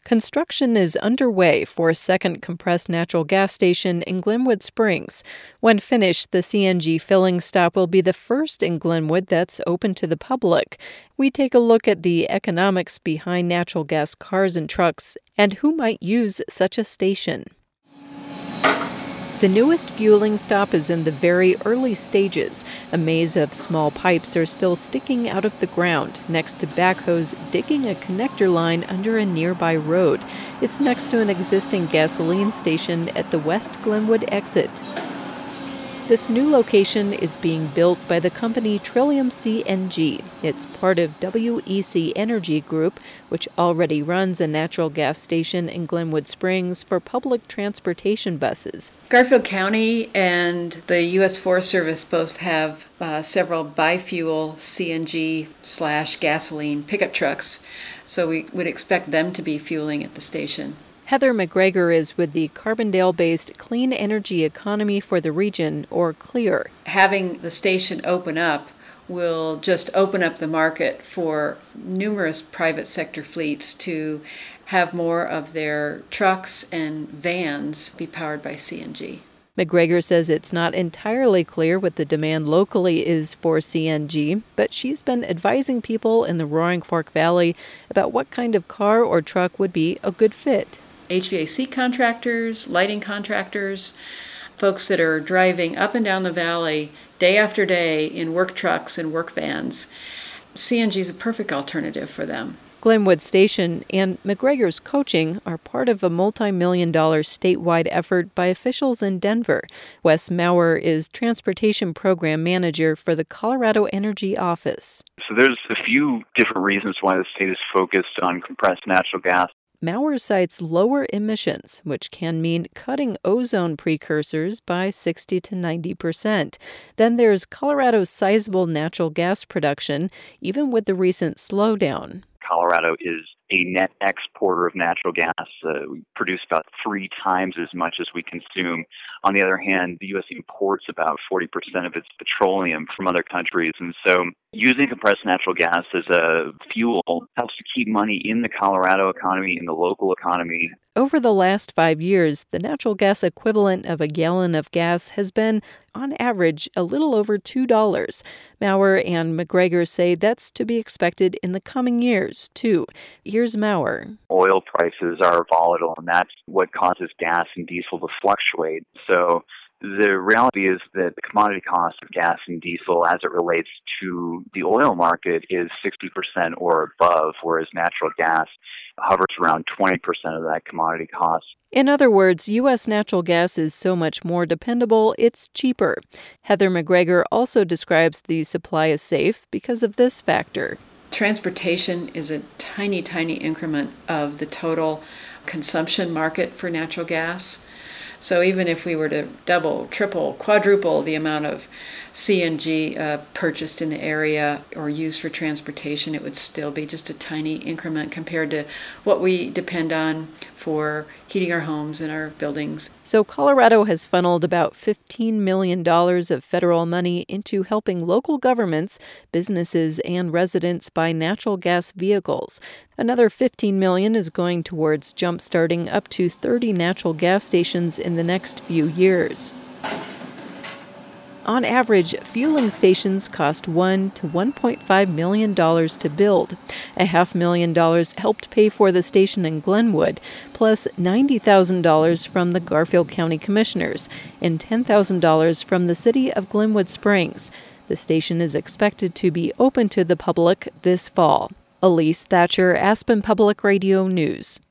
Construction is underway for a second compressed natural gas station in Glenwood Springs. When finished, the CNG filling stop will be the first in Glenwood that's open to the public. We take a look at the economics behind natural gas cars and trucks and who might use such a station. The newest fueling stop is in the very early stages. A maze of small pipes are still sticking out of the ground, next to backhoes digging a connector line under a nearby road. It's next to an existing gasoline station at the West Glenwood exit. This new location is being built by the company Trillium CNG. It's part of WEC Energy Group, which already runs a natural gas station in Glenwood Springs for public transportation buses. Garfield County and the U.S. Forest Service both have several biofuel CNG/gasoline pickup trucks, so we would expect them to be fueling at the station. Heather McGregor is with the Carbondale-based Clean Energy Economy for the Region, or CLEAR. Having the station open up will just open up the market for numerous private sector fleets to have more of their trucks and vans be powered by CNG. McGregor says it's not entirely clear what the demand locally is for CNG, but she's been advising people in the Roaring Fork Valley about what kind of car or truck would be a good fit. HVAC contractors, lighting contractors, folks that are driving up and down the valley day after day in work trucks and work vans. CNG is a perfect alternative for them. Glenwood Station and McGregor's coaching are part of a multi-million-dollar statewide effort by officials in Denver. Wes Maurer is Transportation Program Manager for the Colorado Energy Office. So there's a few different reasons why the state is focused on compressed natural gas. Maurer cites lower emissions, which can mean cutting ozone precursors by 60 to 90%. Then there's Colorado's sizable natural gas production, even with the recent slowdown. Colorado is a net exporter of natural gas. We produce about 3 times as much as we consume. On the other hand, the U.S. imports about 40% of its petroleum from other countries. And so using compressed natural gas as a fuel helps to keep money in the Colorado economy, in the local economy. Over the last 5 years, the natural gas equivalent of a gallon of gas has been, on average, a little over $2. Maurer and McGregor say that's to be expected in the coming years, too. Here's Maurer. Oil prices are volatile, and that's what causes gas and diesel to fluctuate. So the reality is that the commodity cost of gas and diesel as it relates to the oil market is 60% or above, whereas natural gas hovers around 20% of that commodity cost. In other words, U.S. natural gas is so much more dependable, it's cheaper. Heather McGregor also describes the supply as safe because of this factor. Transportation is a tiny, tiny increment of the total consumption market for natural gas. So even if we were to double, triple, quadruple the amount of CNG purchased in the area or used for transportation, it would still be just a tiny increment compared to what we depend on for heating our homes and our buildings. So Colorado has funneled about $15 million of federal money into helping local governments, businesses, and residents buy natural gas vehicles. Another $15 million is going towards jump-starting up to 30 natural gas stations in the next few years. On average, fueling stations cost $1 to $1.5 million to build. $500,000 helped pay for the station in Glenwood, plus $90,000 from the Garfield County Commissioners and $10,000 from the city of Glenwood Springs. The station is expected to be open to the public this fall. Elise Thatcher, Aspen Public Radio News.